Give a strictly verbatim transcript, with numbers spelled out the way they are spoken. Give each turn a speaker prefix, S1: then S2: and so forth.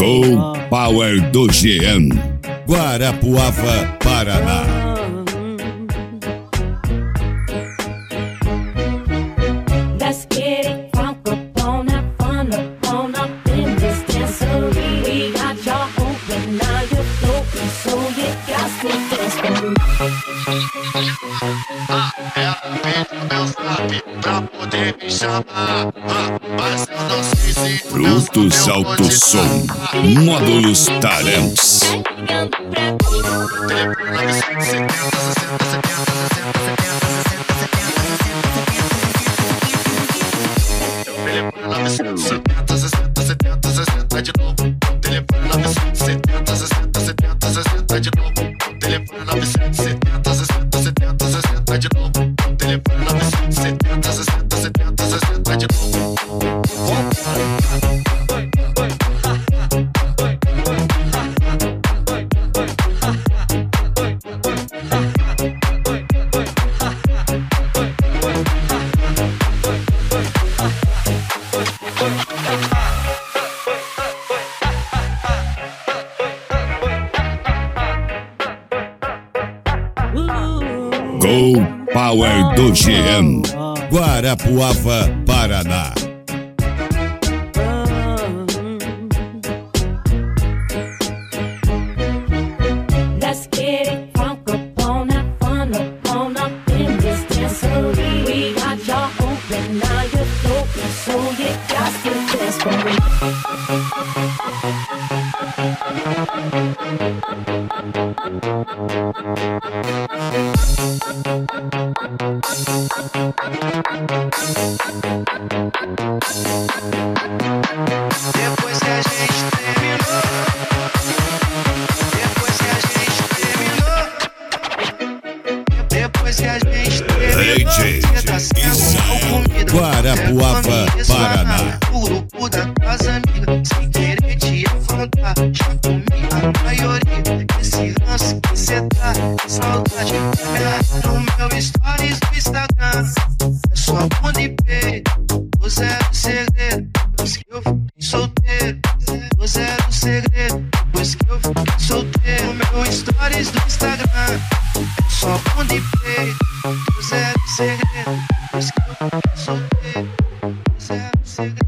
S1: Go Power do G M, Guarapuava, Paraná.
S2: Let's get it crunk up on up, fun up, on up in this dancery. We got y'all open, now you're floating, so you got to dance for me.
S3: Ah, ela pediu meu zap pra poder me chamar, ah, mas eu não sei se
S1: Frutos Alto Som, Módulos Tarantos.
S3: Telefone setenta, sessenta, setenta, sessenta de novo. Telefone novecentos e setenta, sessenta, setenta, sessenta de novo. Telefone novecentos e setenta, sessenta, setenta, sessenta de novo. Telefone novecentos e setenta, sessenta, setenta, sessenta de novo.
S1: Go Power do G M, Guarapuava, Paraná.
S2: Let's get it crunk up on up, fun up, on up in this dancery. We got y'all open, now you're floating, so you got to dance for me.
S3: Depois que a gente terminou, depois que a gente terminou, depois que a gente terminou, você tá sendo comida,
S1: Guarapuava, Paraná.
S3: O grupo das tuas amigas, sem querer te afrontar, já comi a maioria desse lance que cê tá. Saudade, é no meu stories do Instagram. É só bunda e peito, o zero segredo. Depois que eu fiquei solteiro, o zero segredo. Depois que eu fiquei solteiro, meu stories do Instagram. É só bunda e peito, o zero segredo. Depois que eu fiquei solteiro, o zero segredo.